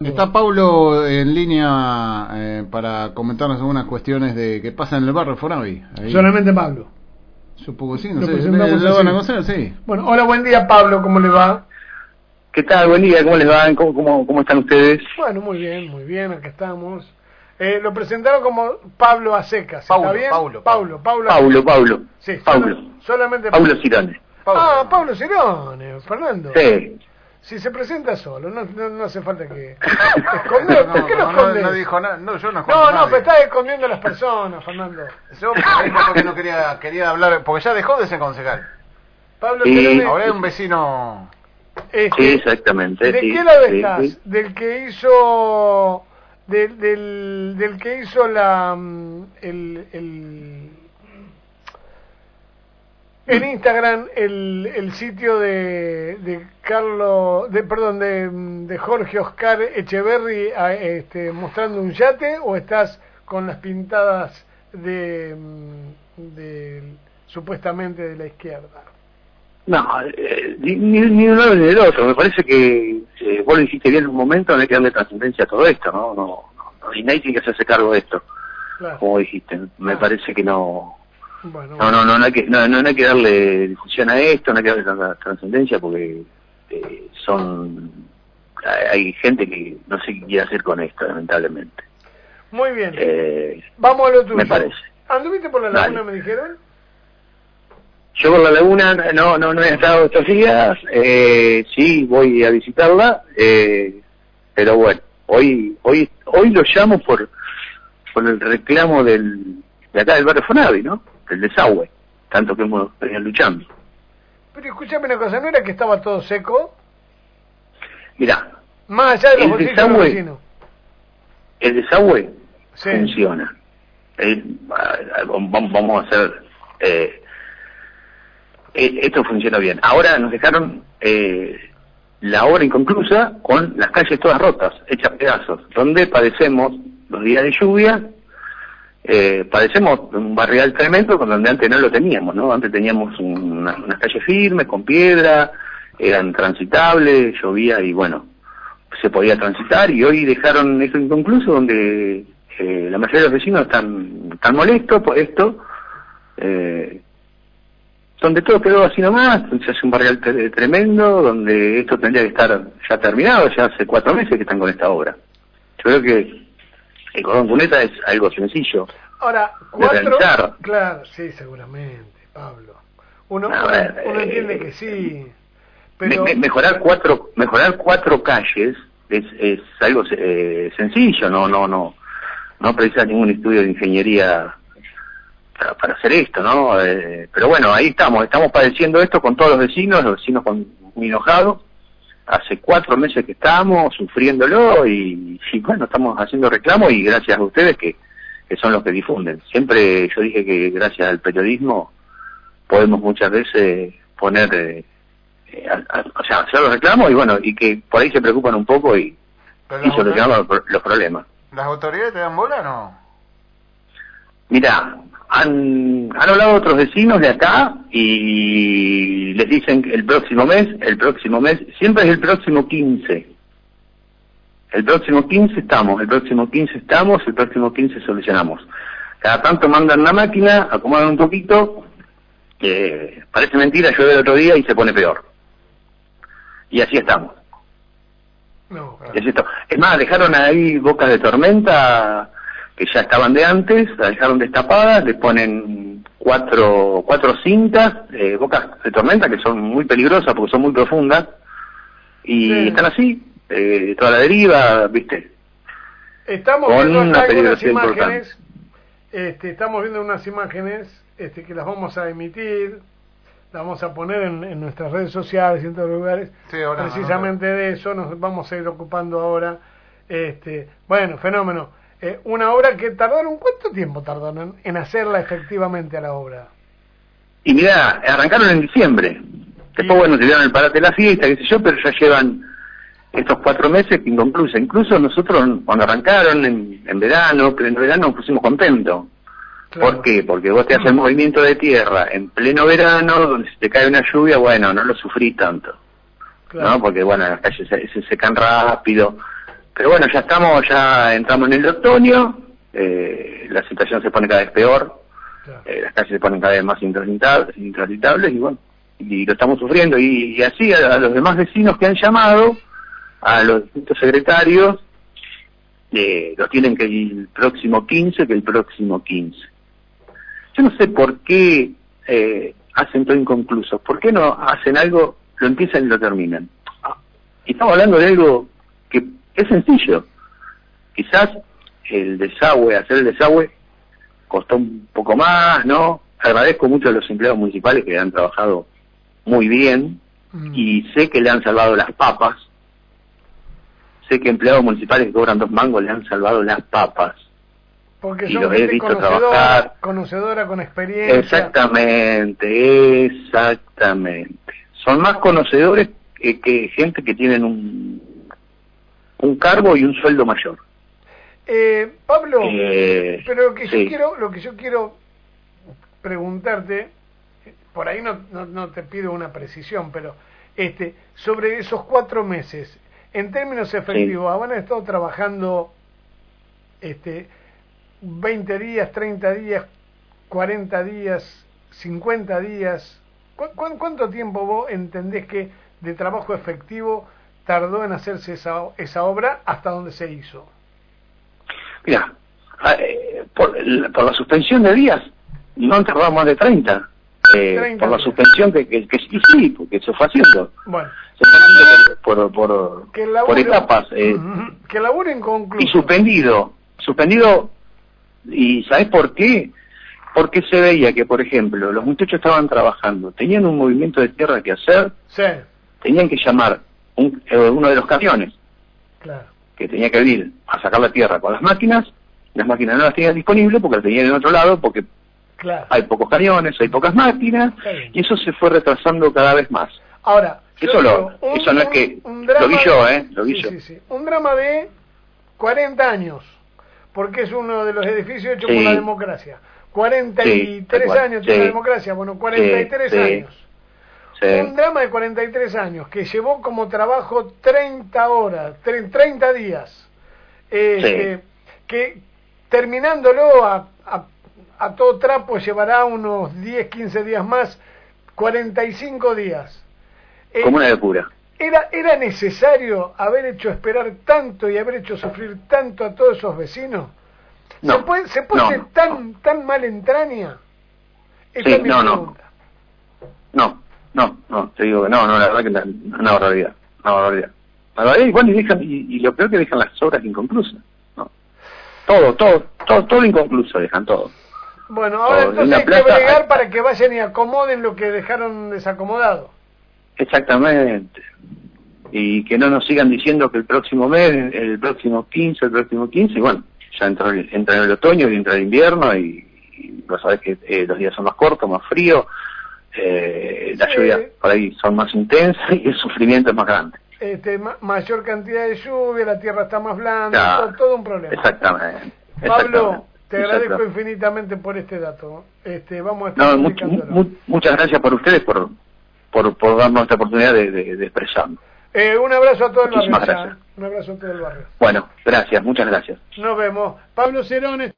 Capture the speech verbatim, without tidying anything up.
Está Pablo en línea eh, para comentarnos algunas cuestiones de que pasan en el barrio Fonavi. Ahí. Solamente Pablo. Supongo que sí, no Lo sé. presentamos ¿Lo van a así. conocer? Sí. Bueno, hola, buen día Pablo, ¿cómo le va? ¿Qué tal? Buen día, ¿cómo les va? ¿Cómo, cómo, cómo están ustedes? Bueno, muy bien, muy bien, acá estamos. Eh, lo presentaron como Pablo a secas, ¿está Paulo, bien? Paulo, Paulo, Paulo. Paulo, Paulo. Sí, Paulo. solo- solamente Paulo Cirone. Ah, Pablo Cirone, Fernando. Sí. Si se presenta solo, no, no, no hace falta que esconder. No, ¿Por qué no, lo no, escondes? no dijo nada. No, yo no No, no, pero estás escondiendo a las personas, Fernando. Yo porque no quería, quería hablar, porque ya dejó de ser concejal. Pablo Sí. Cirone, Ahora es un vecino. este, Sí, exactamente. ¿de sí, qué lado sí, estás? sí. ¿Del que hizo del, del, del que hizo la mm, el, el en Instagram el, el sitio de, de Carlos de perdón de, de Jorge Oscar Echeverry a, este, mostrando un yate, o estás con las pintadas de, mm, de supuestamente de la izquierda? No, eh, ni, ni ni de un lado ni del otro. Me parece que eh, vos lo dijiste bien en un momento, no hay que darle trascendencia a todo esto, ¿no? No, no, no, y nadie tiene que hacerse cargo de esto, Claro. como dijiste. Me Ah. parece que no... Bueno, No, no, no, no hay que, no, no hay que darle difusión a esto, no hay que darle tanta trascendencia porque eh, son... Hay, hay gente que no sé qué quiere hacer con esto, lamentablemente. muy bien. Eh, Vamos a lo tuyo. me parece. ¿Anduviste por la Dale. laguna, me dijeron? Yo por la laguna no no no he estado estos días, eh, sí voy a visitarla, eh, pero bueno, hoy hoy hoy lo llamo por por el reclamo del de acá del barrio Fonavi, ¿no? El desagüe, tanto que hemos venido luchando. Pero escúchame una cosa, ¿no era que estaba todo seco? Mirá, Más allá de los El bolsillos de los desagüe- vecinos. el desagüe Sí. funciona. Eh, ah, vamos vamos a hacer... Eh, eh, esto funciona bien. Ahora nos dejaron eh, la obra inconclusa con las calles todas rotas, hechas pedazos, donde padecemos los días de lluvia, eh, padecemos un barrial tremendo con donde antes no lo teníamos, ¿no? Antes teníamos una, unas calles firmes, con piedra, eran transitables, llovía y bueno, se podía transitar, y hoy dejaron eso inconcluso donde eh, la mayoría de los vecinos están, están molestos por esto, eh, donde todo quedó así nomás, se hace un barrial tre- tremendo, donde esto tendría que estar ya terminado, ya hace cuatro meses que están con esta obra. Yo creo que el cordón cuneta es algo sencillo. Ahora, de cuatro... realizar. Claro, sí, seguramente, Pablo. Uno, A uno, ver, uno eh, entiende que sí, Me- pero... me- mejorar cuatro mejorar cuatro calles es, es algo eh, sencillo, no no no no precisa ningún estudio de ingeniería para, para hacer esto, ¿no? Eh, pero bueno, ahí estamos, estamos padeciendo esto con todos los vecinos, los vecinos con, muy enojados. Hace cuatro meses que estamos sufriéndolo y, y bueno, estamos haciendo reclamos, y gracias a ustedes que, que son los que difunden. Siempre yo dije que gracias al periodismo podemos muchas veces poner, eh, eh, a- a- o sea, hacer los reclamos y bueno, y que por ahí se preocupan un poco y, Pero y las, solucionan autoridades, los, los problemas. ¿Las autoridades te dan bola o no? Mira, han, han hablado otros vecinos de acá y les dicen que el próximo mes, el próximo mes, siempre es el próximo quince. El próximo quince estamos, el próximo quince estamos, el próximo quince solucionamos. Cada tanto mandan una máquina, acomodan un poquito, eh, parece mentira, llueve el otro día y se pone peor. Y así estamos. No, Y así estamos. Es más, dejaron ahí bocas de tormenta que ya estaban de antes, las dejaron destapadas, le ponen cuatro cuatro cintas, eh, bocas de tormenta que son muy peligrosas porque son muy profundas, y Sí. están así, eh, toda la deriva, ¿viste? estamos con viendo una acá algunas peligrosidad imágenes, este, estamos viendo unas imágenes este, que las vamos a emitir, las vamos a poner en, en nuestras redes sociales y en todos los lugares. Sí, ahora, Precisamente de eso nos vamos a ir ocupando ahora. Este, bueno, fenómeno. Eh, una obra que tardaron, ¿cuánto tiempo tardaron en hacerla efectivamente a la obra? Y mirá, arrancaron en diciembre. Después, Y- bueno, se dieron el parate de la fiesta, qué sé yo, pero ya llevan estos cuatro meses inconclusa. Incluso nosotros, cuando arrancaron en, en verano, que en verano nos pusimos contentos. Claro. ¿Por qué? Porque vos te haces movimiento de tierra en pleno verano, donde si te cae una lluvia, bueno, no lo sufrís tanto. Claro. ¿No? Porque, bueno, las calles se, se secan rápido. pero bueno, ya estamos, ya entramos en el otoño, eh, la situación se pone cada vez peor, claro. eh, las calles se ponen cada vez más intransitables, intransitables y bueno, y lo estamos sufriendo. Y, y así a, a los demás vecinos que han llamado, a los distintos secretarios, eh, los tienen que el próximo quince, que el próximo quince. Yo no sé por qué eh, hacen todo inconcluso, por qué no hacen algo, lo empiezan y lo terminan. Y estamos hablando de algo que es sencillo. Quizás el desagüe, hacer el desagüe costó un poco más, ¿no? Agradezco mucho a los empleados municipales que han trabajado muy bien mm. y sé que le han salvado las papas. Sé que empleados municipales que cobran dos mangos le han salvado las papas. Porque y son los he visto conocedora, trabajar. Conocedora, con experiencia. Exactamente, exactamente. Son más conocedores que, que gente que tienen un, un cargo y un sueldo mayor. Eh, Pablo, eh, pero lo que sí. yo quiero, lo que yo quiero preguntarte, por ahí no, no, no te pido una precisión, pero este, sobre esos cuatro meses, en términos efectivos, sí. ¿han estado trabajando este, veinte días, treinta días, cuarenta días, cincuenta días? ¿Cu cu ¿Cuánto tiempo vos entendés que de trabajo efectivo tardó en hacerse esa, esa obra hasta donde se hizo? Mira, eh, por, por la suspensión de días no han tardado más de treinta. Eh, treinta por la días. suspensión que, que, que sí, sí, porque se fue haciendo. Bueno. Se fue haciendo por, por, que laburo, por etapas. Eh, que laburo inconcluso. Y suspendido. Suspendido. ¿Y sabes por qué? Porque se veía que, por ejemplo, los muchachos estaban trabajando, tenían un movimiento de tierra que hacer, sí. tenían que llamar un, eh, uno de los camiones. Claro. Que tenía que venir a sacar la tierra con las máquinas, las máquinas no las tenían disponibles porque las tenían en otro lado, porque claro. hay pocos camiones, hay pocas máquinas, y eso se fue retrasando cada vez más. Ahora, eso, lo, un, eso no es que un, un lo vi yo, ¿eh? Lo vi sí, yo. Sí, sí. Un drama de cuarenta años, porque es uno de los edificios hechos sí. por la democracia. cuarenta y tres sí, años sí. tiene la democracia, bueno, cuarenta y tres sí, años. Sí. Un drama de cuarenta y tres años que llevó como trabajo treinta horas, treinta días, este, sí. que terminándolo a, a, a todo trapo llevará unos diez, quince días más, cuarenta y cinco días. Como una locura. Era, ¿Era necesario haber hecho esperar tanto y haber hecho sufrir tanto a todos esos vecinos? No, ¿Se puede, se puede no, ser tan, no. tan mal entraña? Esa sí, es mi no, pregunta. no, no, no, te digo que no, no, la verdad que es una barbaridad, una barbaridad. La barbaridad, y bueno, y, dejan, y, y lo peor que dejan las obras inconclusas, ¿no? Todo, todo, todo, todo inconcluso dejan, todo. Bueno, ahora todo. Entonces hay plaza, que bregar para que vayan y acomoden lo que dejaron desacomodado. Exactamente. Y que no nos sigan diciendo que el próximo mes, el próximo quince, el próximo quince, y bueno, ya entra, entra en el otoño y entra el invierno y, y vos sabés que eh, los días son más cortos, más fríos, eh, las sí. lluvias por ahí son más intensas y el sufrimiento es más grande. Este, ma mayor cantidad de lluvia, la tierra está más blanda, claro. todo, todo un problema. Exactamente. Pablo, exactamente, te agradezco exactamente. infinitamente por este dato. Este, vamos a estar no, much, mu muchas gracias por ustedes por, por, por darnos esta oportunidad de, de, de expresarnos. Eh, un abrazo a todo el barrio. Gracias. Un abrazo a todo el barrio. Bueno, gracias, muchas gracias. Nos vemos. Pablo Cerón.